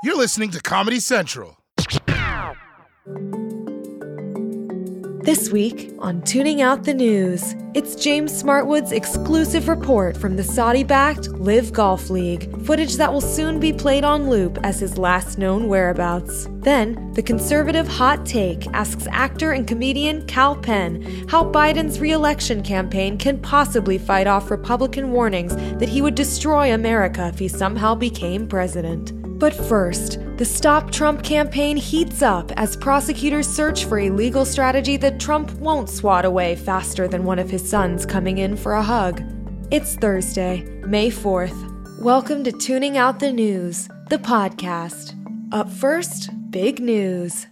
You're listening to Comedy Central. This week on Tuning Out the News, it's James Smartwood's exclusive report from the Saudi-backed Live Golf League, footage that will soon be played on loop as his last known whereabouts. Then, the conservative hot take asks actor and comedian Kal Penn how Biden's re-election campaign can possibly fight off Republican warnings that he would destroy America if he somehow became president. But first, the Stop Trump campaign heats up as prosecutors search for a legal strategy that Trump won't swat away faster than one of his sons coming in for a hug. It's Thursday, May 4th. Welcome to Tuning Out the News, the podcast. Up first, big news.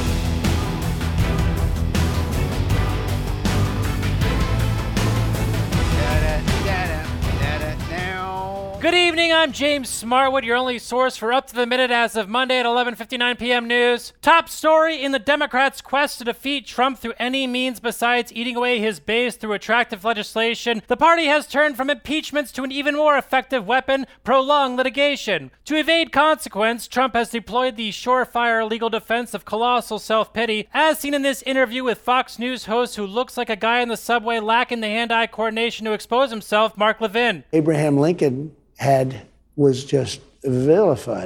Good evening, I'm James Smartwood, your only source for up-to-the-minute as of Monday at 11:59 p.m. news. Top story in the Democrats' quest to defeat Trump through any means besides eating away his base through attractive legislation. The party has turned from impeachments to an even more effective weapon, prolonged litigation. To evade consequence, Trump has deployed the surefire legal defense of colossal self-pity, as seen in this interview with Fox News host who looks like a guy in the subway lacking the hand-eye coordination to expose himself, Mark Levin. Abraham Lincoln was just vilified.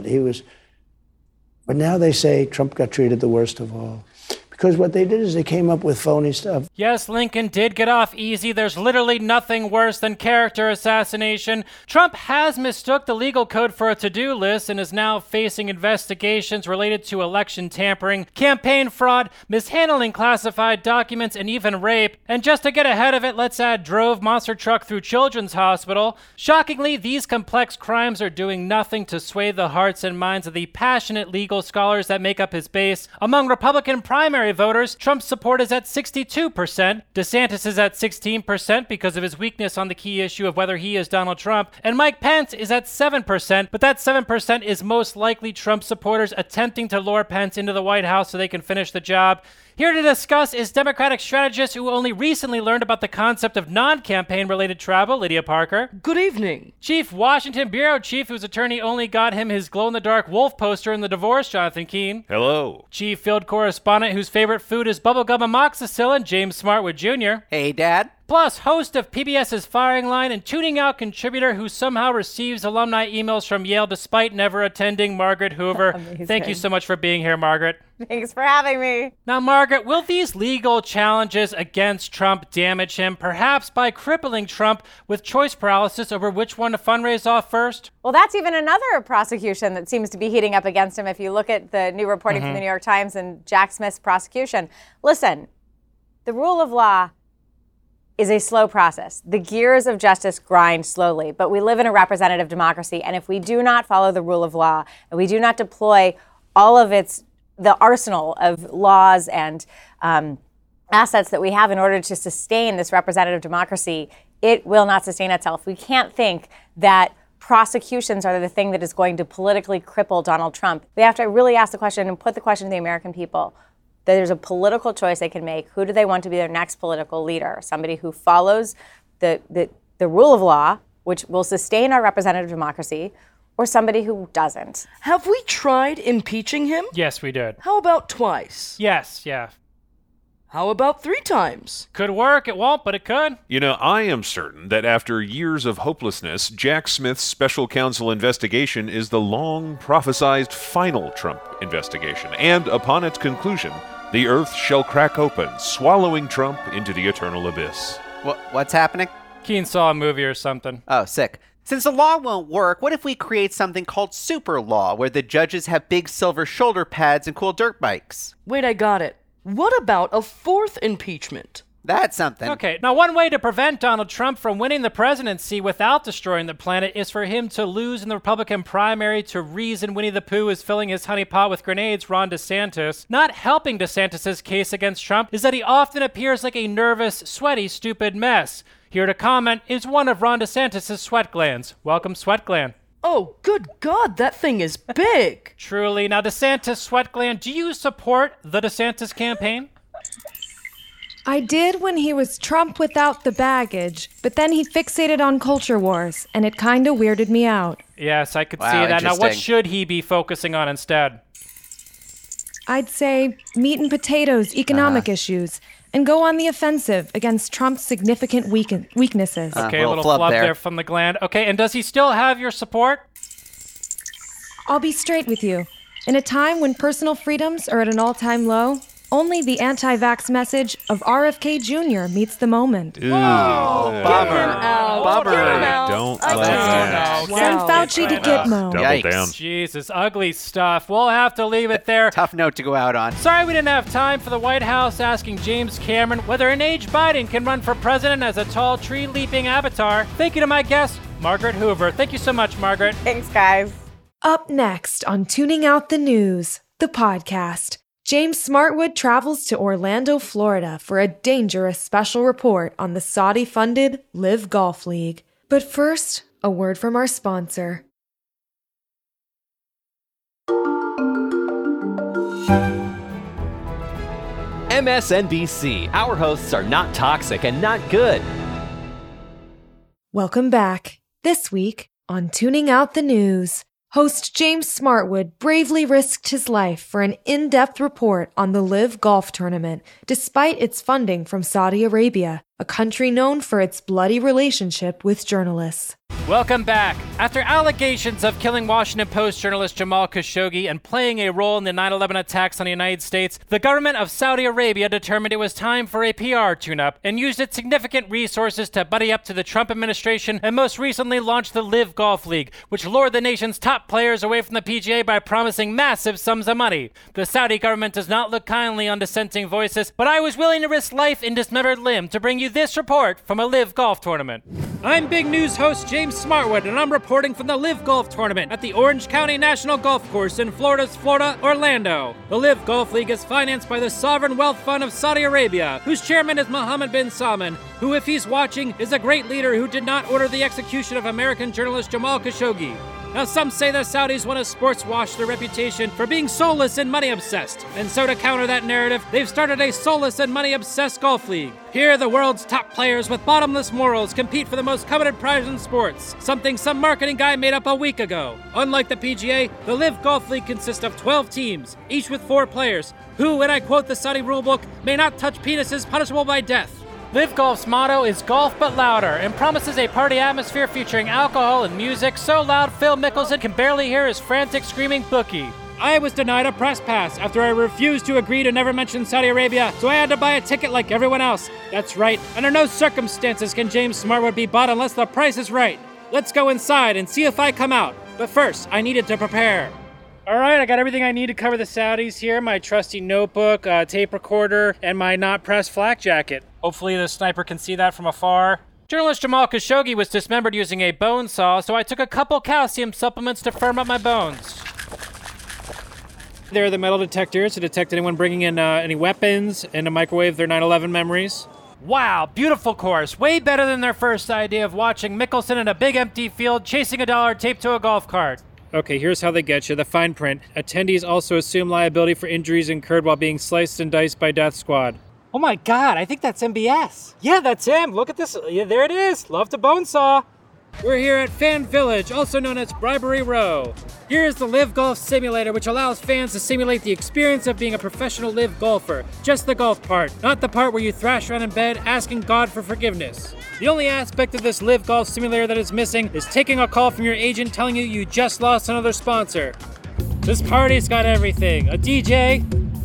But now they say Trump got treated the worst of all. Because what they did is they came up with phony stuff. Yes, Lincoln did get off easy. There's literally nothing worse than character assassination. Trump has mistook the legal code for a to-do list and is now facing investigations related to election tampering, campaign fraud, mishandling classified documents, and even rape. And just to get ahead of it, let's add drove monster truck through Children's Hospital. Shockingly, these complex crimes are doing nothing to sway the hearts and minds of the passionate legal scholars that make up his base. Among Republican primary voters, Trump's support is at 62%. DeSantis is at 16% because of his weakness on the key issue of whether he is Donald Trump. And Mike Pence is at 7%, but that 7% is most likely Trump supporters attempting to lure Pence into the White House so they can finish the job. Here to discuss is Democratic strategist who only recently learned about the concept of non-campaign related travel, Lydia Parker. Good evening. Chief Washington Bureau Chief whose attorney only got him his glow-in-the-dark wolf poster in the divorce, Jonathan Keene. Hello. Chief Field Correspondent whose favorite food is bubblegum amoxicillin, James Smartwood Jr. Hey, Dad. Plus, host of PBS's Firing Line and Tuning Out contributor who somehow receives alumni emails from Yale despite never attending, Margaret Hoover. Amazing. Thank you so much for being here, Margaret. Thanks for having me. Now, Margaret, will these legal challenges against Trump damage him, perhaps by crippling Trump with choice paralysis over which one to fundraise off first? Well, that's even another prosecution that seems to be heating up against him if you look at the new reporting from the New York Times and Jack Smith's prosecution. Listen, the rule of law is a slow process. The gears of justice grind slowly, but we live in a representative democracy, and if we do not follow the rule of law and we do not deploy all of the arsenal of laws and assets that we have in order to sustain this representative democracy, it will not sustain itself. We can't think that prosecutions are the thing that is going to politically cripple Donald Trump. We have to really ask the question and put the question to the American people. There's a political choice they can make. Who do they want to be their next political leader? Somebody who follows the rule of law, which will sustain our representative democracy, or somebody who doesn't. Have we tried impeaching him? Yes, we did. How about twice? Yes, yeah. How about 3 times? Could work, it won't, but it could. You know, I am certain that after years of hopelessness, Jack Smith's special counsel investigation is the long prophesized final Trump investigation. And upon its conclusion, the earth shall crack open, swallowing Trump into the eternal abyss. What's happening? Keene saw a movie or something. Oh, sick. Since the law won't work, what if we create something called super law, where the judges have big silver shoulder pads and cool dirt bikes? Wait, I got it. What about a 4th impeachment? That's something. Okay, now one way to prevent Donald Trump from winning the presidency without destroying the planet is for him to lose in the Republican primary to reason Winnie the Pooh is filling his honeypot with grenades, Ron DeSantis. Not helping DeSantis' case against Trump is that he often appears like a nervous, sweaty, stupid mess. Here to comment is one of Ron DeSantis' sweat glands. Welcome, sweat gland. Oh, good God, that thing is big. Truly. Now, DeSantis, sweat gland, do you support the DeSantis campaign? I did when he was Trump without the baggage, but then he fixated on culture wars, and it kinda weirded me out. Yes, I could see that. Now, what should he be focusing on instead? I'd say meat and potatoes, economic issues, and go on the offensive against Trump's significant weaknesses. Okay, a little flub there from the gland. Okay, and does he still have your support? I'll be straight with you. In a time when personal freedoms are at an all-time low, only the anti-vax message of RFK Jr. meets the moment. Ooh, Bummer. Don't let him. Send Fauci to Gitmo. Double down. Jesus, ugly stuff. We'll have to leave it there. Tough note to go out on. Sorry we didn't have time for the White House asking James Cameron whether an aged Biden can run for president as a tall tree-leaping avatar. Thank you to my guest, Margaret Hoover. Thank you so much, Margaret. Thanks, guys. Up next on Tuning Out the News, the podcast, James Smartwood travels to Orlando, Florida for a dangerous special report on the Saudi-funded LIV Golf League. But first, a word from our sponsor. MSNBC. Our hosts are not toxic and not good. Welcome back. This week on Tuning Out the News, host James Smartwood bravely risked his life for an in-depth report on the LIV Golf Tournament, despite its funding from Saudi Arabia, a country known for its bloody relationship with journalists. Welcome back. After allegations of killing Washington Post journalist Jamal Khashoggi and playing a role in the 9/11 attacks on the United States, the government of Saudi Arabia determined it was time for a PR tune-up and used its significant resources to buddy up to the Trump administration and most recently launched the LIV Golf League, which lured the nation's top players away from the PGA by promising massive sums of money. The Saudi government does not look kindly on dissenting voices, but I was willing to risk life and dismembered limb to bring you this report from a LIV Golf Tournament. I'm Big News host James Smartwood, and I'm reporting from the LIV Golf Tournament at the Orange County National Golf Course in Florida's Orlando. The LIV Golf League is financed by the Sovereign Wealth Fund of Saudi Arabia, whose chairman is Mohammed bin Salman, who, if he's watching, is a great leader who did not order the execution of American journalist Jamal Khashoggi. Now, some say the Saudis want to sports wash their reputation for being soulless and money-obsessed. And so to counter that narrative, they've started a soulless and money-obsessed golf league. Here, the world's top players with bottomless morals compete for the most coveted prize in sports, something some marketing guy made up a week ago. Unlike the PGA, the LIV Golf League consists of 12 teams, each with 4 players, who, and I quote the Saudi rulebook, may not touch penises punishable by death. LIV Golf's motto is golf but louder and promises a party atmosphere featuring alcohol and music so loud Phil Mickelson can barely hear his frantic screaming bookie. I was denied a press pass after I refused to agree to never mention Saudi Arabia, so I had to buy a ticket like everyone else. That's right, under no circumstances can James Smartwood be bought unless the price is right. Let's go inside and see if I come out. But first, I needed to prepare. All right, I got everything I need to cover the Saudis here. My trusty notebook, tape recorder, and my not pressed flak jacket. Hopefully the sniper can see that from afar. Journalist Jamal Khashoggi was dismembered using a bone saw, so I took a couple calcium supplements to firm up my bones. There are the metal detectors to detect anyone bringing in any weapons and to microwave their 9/11 memories. Wow, beautiful course. Way better than their first idea of watching Mickelson in a big empty field chasing a dollar taped to a golf cart. Okay, here's how they get you. The fine print. Attendees also assume liability for injuries incurred while being sliced and diced by Death Squad. Oh my God, I think that's MBS. Yeah, that's him. Look at this. Yeah, there it is. Love to bone saw. We're here at Fan Village, also known as Bribery Row. Here's the LIV Golf Simulator, which allows fans to simulate the experience of being a professional LIV golfer. Just the golf part, not the part where you thrash around in bed asking God for forgiveness. The only aspect of this LIV Golf Simulator that is missing is taking a call from your agent telling you you just lost another sponsor. This party's got everything. A DJ.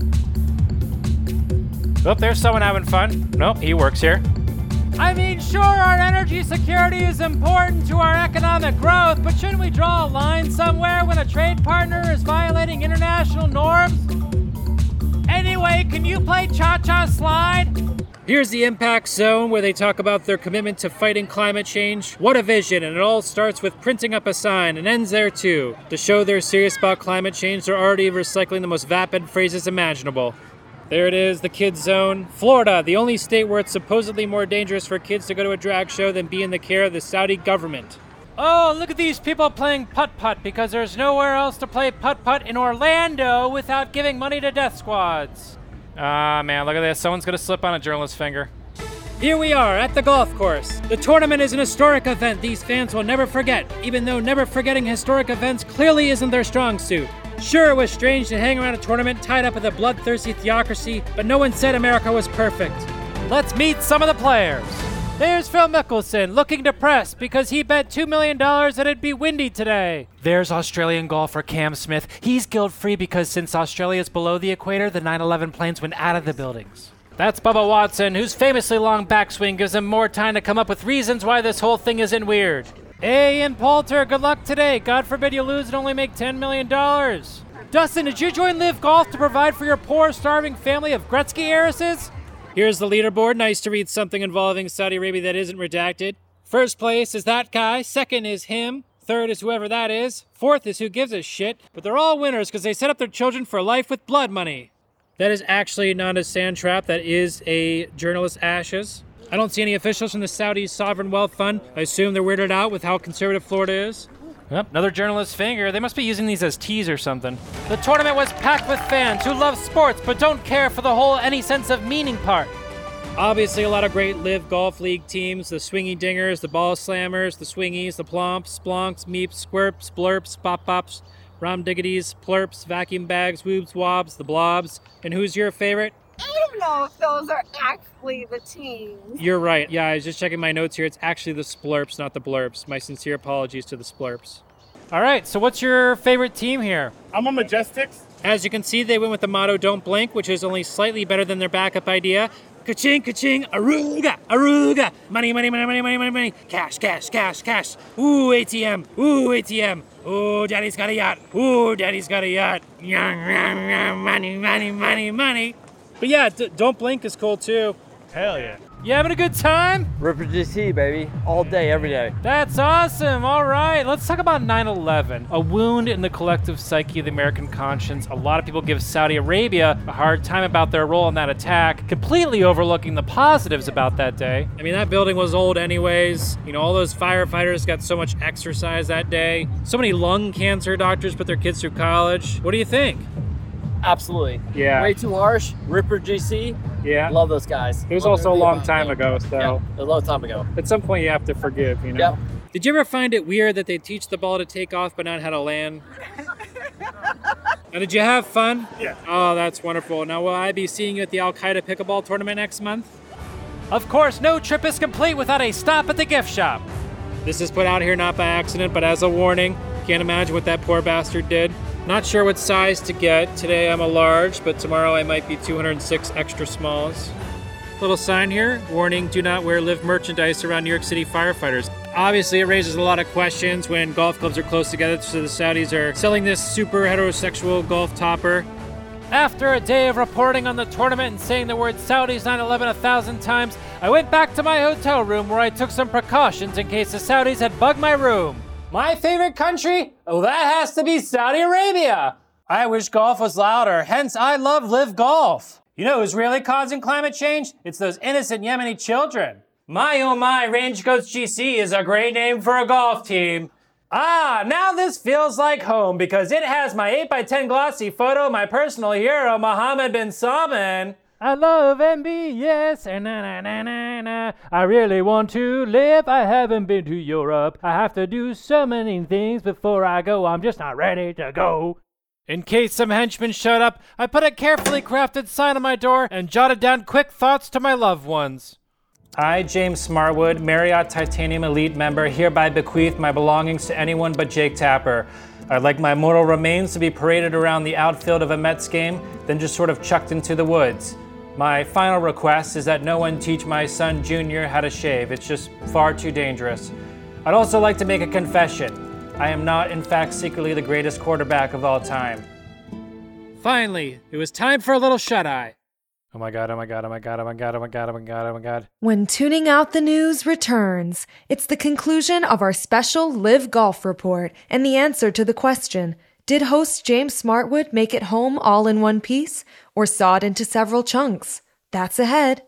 Oh, there's someone having fun. Nope, he works here. I mean, sure, our energy security is important to our economic growth, but shouldn't we draw a line somewhere when a trade partner is violating international norms? Anyway, can you play Cha-Cha Slide? Here's the impact zone where they talk about their commitment to fighting climate change. What a vision, and it all starts with printing up a sign and ends there too. To show they're serious about climate change, they're already recycling the most vapid phrases imaginable. There it is, the kids zone. Florida, the only state where it's supposedly more dangerous for kids to go to a drag show than be in the care of the Saudi government. Oh, look at these people playing putt-putt because there's nowhere else to play putt-putt in Orlando without giving money to death squads. Ah, man, look at this. Someone's gonna slip on a journalist's finger. Here we are at the golf course. The tournament is an historic event these fans will never forget, even though never forgetting historic events clearly isn't their strong suit. Sure, it was strange to hang around a tournament tied up with a bloodthirsty theocracy, but no one said America was perfect. Let's meet some of the players. There's Phil Mickelson, looking depressed because he bet $2 million that it'd be windy today. There's Australian golfer Cam Smith. He's guilt-free because since Australia's below the equator, the 9/11 planes went out of the buildings. That's Bubba Watson, whose famously long backswing gives him more time to come up with reasons why this whole thing isn't weird. Hey, Ian Poulter, good luck today. God forbid you lose and only make $10 million. Dustin, did you join Live Golf to provide for your poor, starving family of Gretzky heiresses? Here's the leaderboard. Nice to read something involving Saudi Arabia that isn't redacted. First place is that guy. Second is him. Third is whoever that is. Fourth is who gives a shit. But they're all winners because they set up their children for life with blood money. That is actually not a sand trap. That is a journalist's ashes. I don't see any officials from the Saudi Sovereign Wealth Fund. I assume they're weirded out with how conservative Florida is. Yep, another journalist's finger. They must be using these as teas or something. The tournament was packed with fans who love sports but don't care for the whole any sense of meaning part. Obviously, a lot of great Live Golf League teams. The Swingy Dingers, the Ball Slammers, the Swingies, the Plomps, Splonks, Meeps, Squirps, Blurps, Pop-Pops, Rom Diggities, Plurps, Vacuum Bags, Whoobs, Wobs, the Blobs. And who's your favorite? I don't know if those are actually the teams. You're right. Yeah, I was just checking my notes here. It's actually the Splurps, not the Blurps. My sincere apologies to the Splurps. All right, so what's your favorite team here? I'm on Majestics. As you can see, they went with the motto, Don't Blink, which is only slightly better than their backup idea. Ka-ching, ka-ching, aruga, aruga. Money, money, money, money, money, money, money. Cash, cash, cash, cash. Ooh, ATM. Ooh, ATM. Ooh, daddy's got a yacht. Ooh, daddy's got a yacht. Money, money, money, money. But yeah, Don't Blink is cool too. Hell yeah. You having a good time? Ripper GC, baby. All day, every day. That's awesome. All right, let's talk about 9/11. A wound in the collective psyche of the American conscience. A lot of people give Saudi Arabia a hard time about their role in that attack, completely overlooking the positives about that day. I mean, that building was old anyways. You know, all those firefighters got so much exercise that day. So many lung cancer doctors put their kids through college. What do you think? Absolutely. Yeah. Way too harsh. Ripper GC. Yeah. Love those guys. It was also a long time ago, so. Yeah, a long time ago. At some point you have to forgive, you know? Yep. Did you ever find it weird that they teach the ball to take off but not how to land? And did you have fun? Yeah. Oh, that's wonderful. Now, will I be seeing you at the Al-Qaeda pickleball tournament next month? Of course, no trip is complete without a stop at the gift shop. This is put out here not by accident, but as a warning. Can't imagine what that poor bastard did. Not sure what size to get. Today I'm a large, but tomorrow I might be 206 extra smalls. Little sign here, warning, do not wear Live merchandise around New York City firefighters. Obviously, it raises a lot of questions when golf clubs are close together, so the Saudis are selling this super heterosexual golf topper. After a day of reporting on the tournament and saying the word Saudis 9/11 1,000 times, I went back to my hotel room where I took some precautions in case the Saudis had bugged my room. My favorite country? Oh, that has to be Saudi Arabia. I wish golf was louder, hence I love Live Golf. You know who's really causing climate change? It's those innocent Yemeni children. My oh my, Range Coach GC is a great name for a golf team. Ah, now this feels like home because it has my 8x10 glossy photo of my personal hero, Mohammed bin Salman. I love MBS, na. I really want to live. I haven't been to Europe. I have to do so many things before I go. I'm just not ready to go. In case some henchmen showed up, I put a carefully crafted sign on my door and jotted down quick thoughts to my loved ones. I, James Smartwood, Marriott Titanium Elite member, hereby bequeath my belongings to anyone but Jake Tapper. I'd like my mortal remains to be paraded around the outfield of a Mets game, then just sort of chucked into the woods. My final request is that no one teach my son Junior how to shave. It's just far too dangerous. I'd also like to make a confession. I am not, in fact, secretly the greatest quarterback of all time. Finally, it was time for a little shut-eye. Oh my god, oh my god, oh my god, oh my god, oh my god, oh my god, oh my god. When Tuning Out the News returns, it's the conclusion of our special Live Golf Report and the answer to the question, did host James Smartwood make it home all in one piece or saw it into several chunks? That's ahead.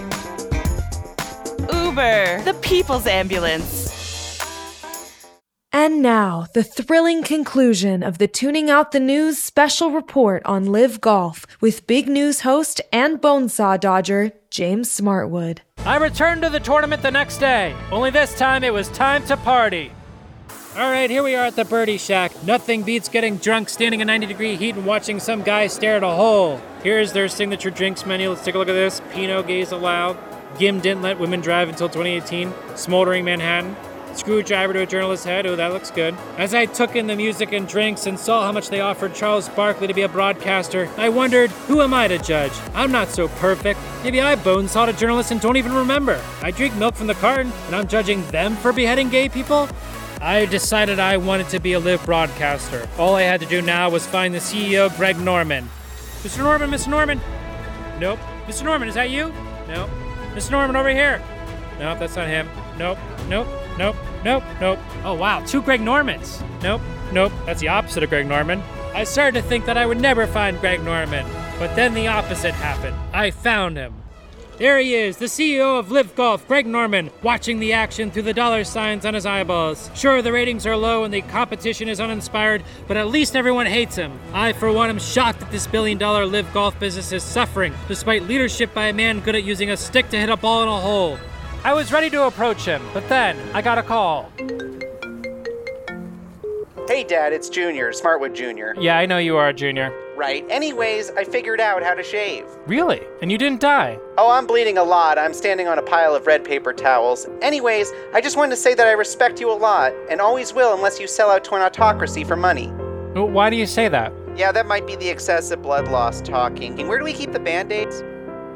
Uber, the people's ambulance. And now, the thrilling conclusion of the Tuning Out the News special report on Live Golf with Big News host and Bonesaw Dodger, James Smartwood. I returned to the tournament the next day, only this time it was time to party. All right, here we are at the birdie shack. Nothing beats getting drunk, standing in 90-degree heat, and watching some guy stare at a hole. Here's their signature drinks menu. Let's take a look at this. Pinot Gaze Allowed. Gim didn't let women drive until 2018. Smoldering Manhattan. Screwdriver to a journalist's head. Oh, that looks good. As I took in the music and drinks and saw how much they offered Charles Barkley to be a broadcaster, I wondered, who am I to judge? I'm not so perfect. Maybe I bonesawed a journalist and don't even remember. I drink milk from the carton, and I'm judging them for beheading gay people? I decided I wanted to be a live broadcaster. All I had to do now was find the CEO, Greg Norman. Mr. Norman, Mr. Norman. Nope. Mr. Norman, is that you? Nope. Mr. Norman, over here. Nope, that's not him. Nope, nope, nope, nope, nope. Oh, wow, 2 Greg Normans. Nope, nope, that's the opposite of Greg Norman. I started to think that I would never find Greg Norman, but then the opposite happened. I found him. There he is, the CEO of Live Golf, Greg Norman, watching the action through the dollar signs on his eyeballs. Sure, the ratings are low and the competition is uninspired, but at least everyone hates him. I, for one, am shocked that this billion-dollar Live Golf business is suffering, despite leadership by a man good at using a stick to hit a ball in a hole. I was ready to approach him, but then I got a call. Hey, Dad, it's Junior, Smartwood Jr. Yeah, I know you are, Junior. Right. Anyways, I figured out how to shave. Really? And you didn't die? Oh, I'm bleeding a lot. I'm standing on a pile of red paper towels. Anyways, I just wanted to say that I respect you a lot, and always will unless you sell out to an autocracy for money. Why do you say that? Yeah, that might be the excessive blood loss talking. Where do we keep the Band-Aids?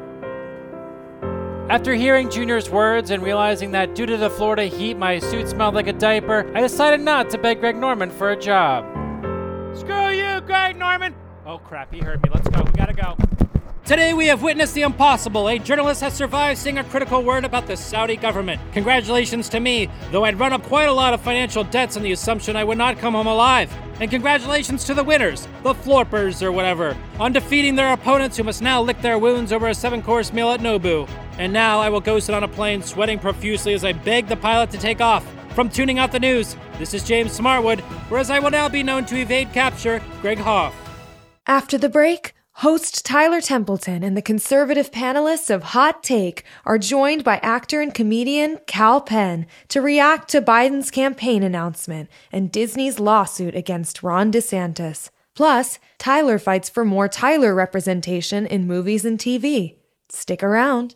After hearing Junior's words and realizing that due to the Florida heat my suit smelled like a diaper, I decided not to beg Greg Norman for a job. Screw you, Greg Norman! Oh crap, he heard me. Let's go, we gotta go. Today we have witnessed the impossible. A journalist has survived saying a critical word about the Saudi government. Congratulations to me, though I'd run up quite a lot of financial debts on the assumption I would not come home alive. And congratulations to the winners, the Florpers or whatever, on defeating their opponents who must now lick their wounds over a 7-course meal at Nobu. And now I will go sit on a plane sweating profusely as I beg the pilot to take off. From Tuning Out the News, this is James Smartwood, whereas I will now be known to evade capture, Greg Hoff. After the break, host Tyler Templeton and the conservative panelists of Hot Take are joined by actor and comedian Kal Penn to react to Biden's campaign announcement and Disney's lawsuit against Ron DeSantis. Plus, Tyler fights for more Tyler representation in movies and TV. Stick around.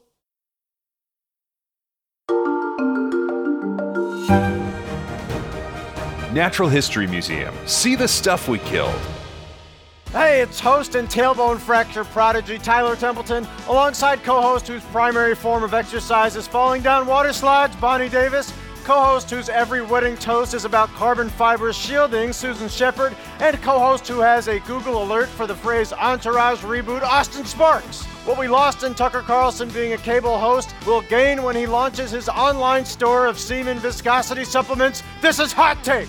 Natural History Museum. See the stuff we killed. Hey, it's host and tailbone fracture prodigy Tyler Templeton, alongside co-host whose primary form of exercise is falling down water slides, Bonnie Davis, co-host whose every wedding toast is about carbon fiber shielding, Susan Shepard, and co-host who has a Google alert for the phrase Entourage reboot, Austin Sparks. What we lost in Tucker Carlson being a cable host will gain when he launches his online store of semen viscosity supplements. This is Hot Take.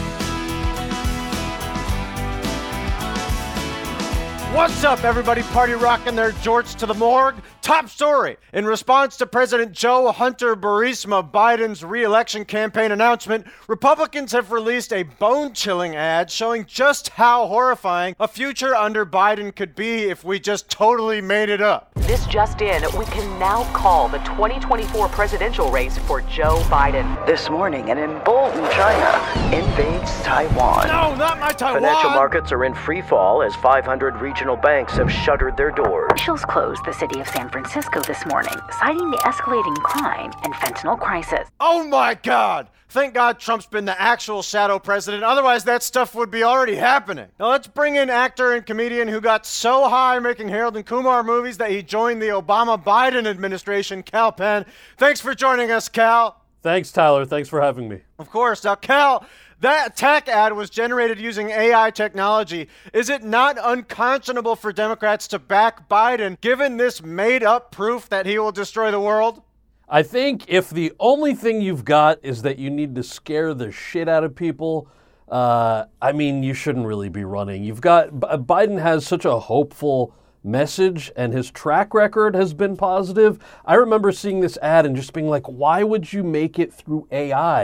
What's up, everybody party rocking their jorts to the morgue? Top story. In response to President Joe Hunter Burisma Biden's re-election campaign announcement, Republicans have released a bone-chilling ad showing just how horrifying a future under Biden could be if we just totally made it up. This just in, we can now call the 2024 presidential race for Joe Biden. This morning, an emboldened China invades Taiwan. No, not my Taiwan! Financial markets are in free fall as 500 regional banks have shuttered their doors. Officials closed the city of San Francisco this morning, citing the escalating crime and fentanyl crisis. Oh my God! Thank God Trump's been the actual shadow president, otherwise that stuff would be already happening. Now let's bring in actor and comedian who got so high making Harold and Kumar movies that he joined the Obama-Biden administration, Kal Penn. Thanks for joining us, Kal. Thanks, Tyler. Thanks for having me. Of course. Now, Kal, that attack ad was generated using AI technology. Is it not unconscionable for Democrats to back Biden, given this made-up proof that he will destroy the world? I think if the only thing you've got is that you need to scare the shit out of people, you shouldn't really be running. Biden has such a hopeful message, and his track record has been positive. I remember seeing this ad and just being like, why would you make it through AI?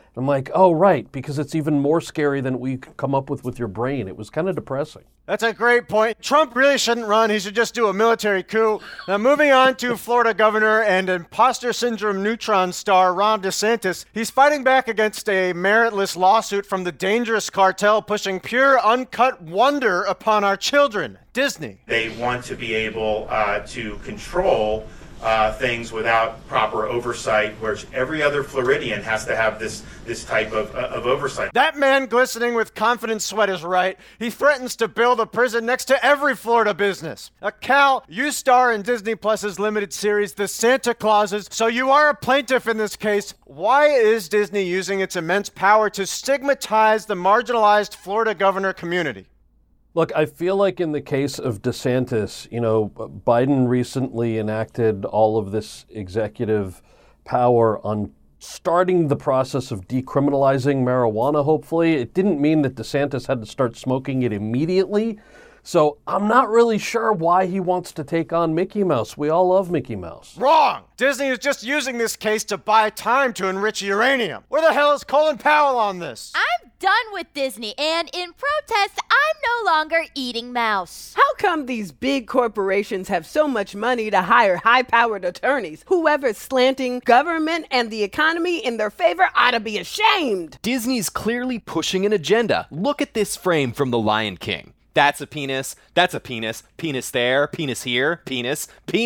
I'm like, oh, right, because it's even more scary than we could come up with your brain. It was kind of depressing. That's a great point. Trump really shouldn't run. He should just do a military coup. Now, moving on to Florida governor and imposter syndrome neutron star Ron DeSantis. He's fighting back against a meritless lawsuit from the dangerous cartel pushing pure, uncut wonder upon our children, Disney. They want to be able to control things without proper oversight, whereas every other Floridian has to have this type of oversight. That man glistening with confident sweat is right. He threatens to build a prison next to every Florida business. Cal, you star in Disney Plus's limited series, The Santa Clauses, so you are a plaintiff in this case. Why is Disney using its immense power to stigmatize the marginalized Florida governor community? Look, I feel like in the case of DeSantis, Biden recently enacted all of this executive power on starting the process of decriminalizing marijuana, hopefully. It didn't mean that DeSantis had to start smoking it immediately. So I'm not really sure why he wants to take on Mickey Mouse. We all love Mickey Mouse. Wrong! Disney is just using this case to buy time to enrich uranium. Where the hell is Colin Powell on this? I'm done with Disney, and in protest, I'm no longer eating mouse. How come these big corporations have so much money to hire high-powered attorneys? Whoever's slanting government and the economy in their favor ought to be ashamed. Disney's clearly pushing an agenda. Look at this frame from The Lion King. That's a penis, penis there, penis here, penis.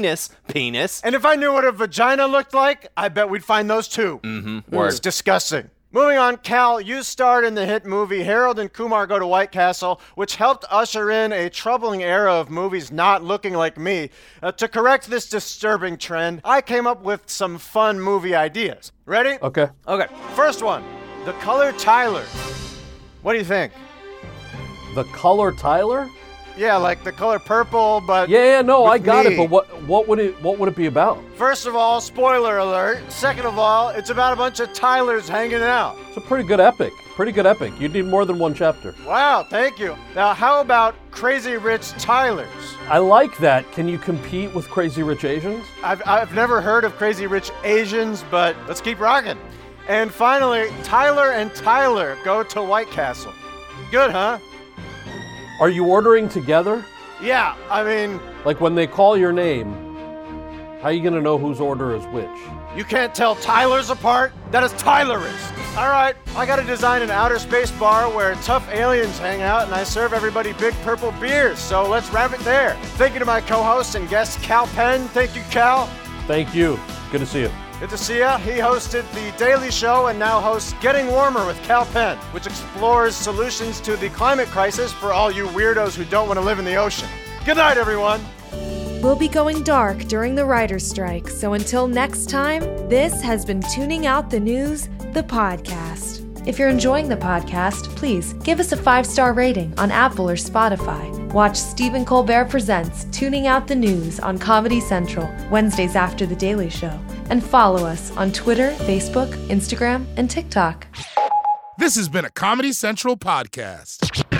And if I knew what a vagina looked like, I bet we'd find those too. Word. It's disgusting. Moving on, Cal, you starred in the hit movie Harold and Kumar Go to White Castle, which helped usher in a troubling era of movies not looking like me. To correct this disturbing trend, I came up with some fun movie ideas. Ready? Okay. First one, The Color Tyler. What do you think? The Color Tyler? Yeah, like the color purple, but I got it. But what would it be about? First of all, spoiler alert. Second of all, it's about a bunch of Tylers hanging out. It's a pretty good epic. You need more than one chapter. Wow, thank you. Now, how about Crazy Rich Tylers? I like that. Can you compete with Crazy Rich Asians? I've never heard of Crazy Rich Asians, but let's keep rocking. And finally, Tyler and Tyler Go to White Castle. Good, huh? Are you ordering together? Yeah, I mean... Like when they call your name, how are you going to know whose order is which? You can't tell Tylers apart? That is Tylerist. All right, I got to design an outer space bar where tough aliens hang out and I serve everybody big purple beers, so let's wrap it there. Thank you to my co-host and guest, Kal Penn. Thank you, Cal. Thank you. Good to see you. Good to see ya. He hosted The Daily Show and now hosts Getting Warmer with Kal Penn, which explores solutions to the climate crisis for all you weirdos who don't want to live in the ocean. Good night, everyone. We'll be going dark during the writer's strike, so until next time, this has been Tuning Out the News, the podcast. If you're enjoying the podcast, please give us a 5-star rating on Apple or Spotify. Watch Stephen Colbert Presents Tuning Out the News on Comedy Central, Wednesdays after The Daily Show. And follow us on Twitter, Facebook, Instagram, and TikTok. This has been a Comedy Central podcast.